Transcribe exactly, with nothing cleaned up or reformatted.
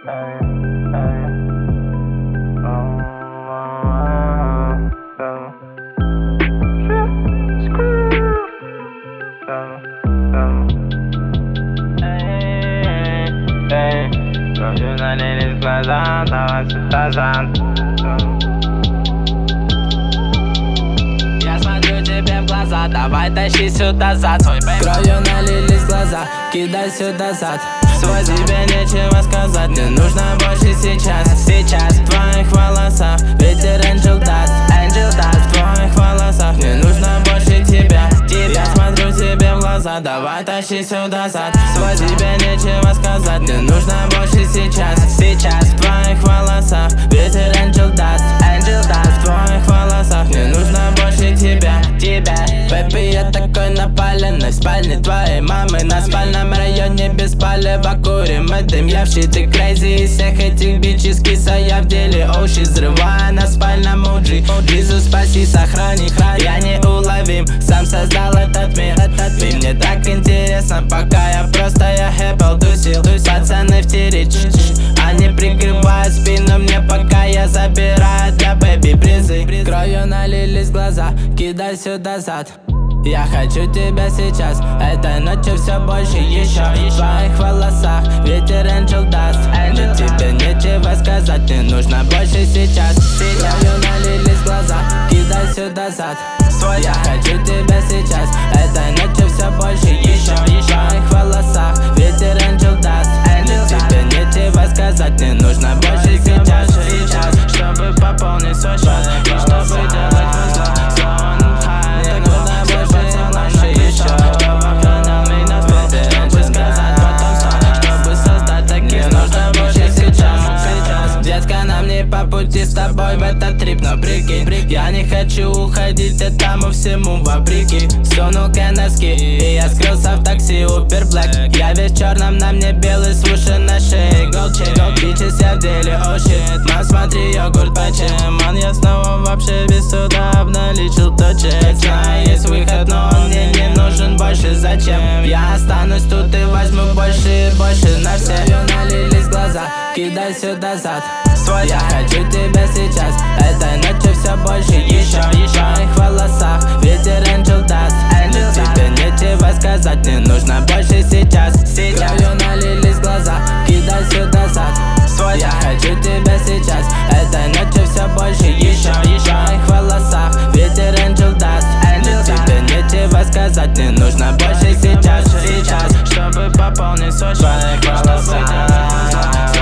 Профессионализм глаза, давай сюда зад. Я смотрю тебе в глаза, давай тащи сюда зад. Кровью налились глаза, кидай сюда зад. Свой тебе нечего сказать, не нужно больше сейчас. Сейчас в твоих волосах ветер Angel Dust, Angel Dust. В твоих волосах не нужно больше тебя. Я смотрю тебе в глаза, давай тащи сюда зад. Свой тебе нечего сказать, не нужно больше сейчас. Сейчас в твоих волосах ветер Angel Dust, Angel Dust. В твоих волосах не нужно больше тебя, тебя. Бэби, я такой напаленный в спальне твоей мамы. На спальном районе без палева курим и дым. Я в щит и crazy из всех этих бичес. Киса, я в деле оуши, взрывая на спальном уджи. Джизус, спаси, сохрани, я неуловим. Сам создал этот мир, этот мир. Мне так интересно, пока я просто я хэппл тусил. Пацаны в тире, они прикрывают спину мне, пока я забираю для бэби призы. Кровью налились глаза, кидай сюда зад. Я хочу тебя сейчас, этой ночью все больше еще. В твоих волосах ветер Angel Dust. Мне тебе нечего сказать, не нужно больше сейчас. Кровью налились глаза, кидай сюда зад. Я хочу тебя сейчас, этой ночью все больше еще. В твоих волосах ветер Angel Dust. Мне тебе нечего сказать, не нужно больше сейчас. Сейчас, чтобы пополнить свой счет и чтобы делать музло. Снова на хай, не нужно больше наши еще. Кто охранял меня с ветер Angel сказать потом сам, чтобы создать такие, нужно больше сейчас. Сейчас, детка, нам не по пути с тобой в этот трип, но прикинь, я не хочу уходить, этому всему вопреки. Сунул-ка носки, и я скрылся в такси Uber Black. Я весь в черном, на мне белый, слушай на шее gold chain. Бичес, я в деле, oh shit. Мам, смотри, йогурт почем. Ман, я снова вообще без суда обналичил то чек. Знаю, есть выход, но он мне не нужен больше, зачем? Я останусь тут и возьму больше и больше на все. Налились глаза, кидай сюда зад. Я хочу тебя сейчас, этой ночью все больше еще. В твоих волосах ветер Angel Dust. Мне тебе нечего сказать, не нужно больше сейчас. Кровью налились глаза, кидай сюда зад. Я хочу тебя сейчас, этой ночью все больше еще. В твоих волосах ветер Angel Dust. Мне тебе нечего сказать, не нужно больше сейчас. Сейчас, чтобы пополнить свой счет. В твоих волосах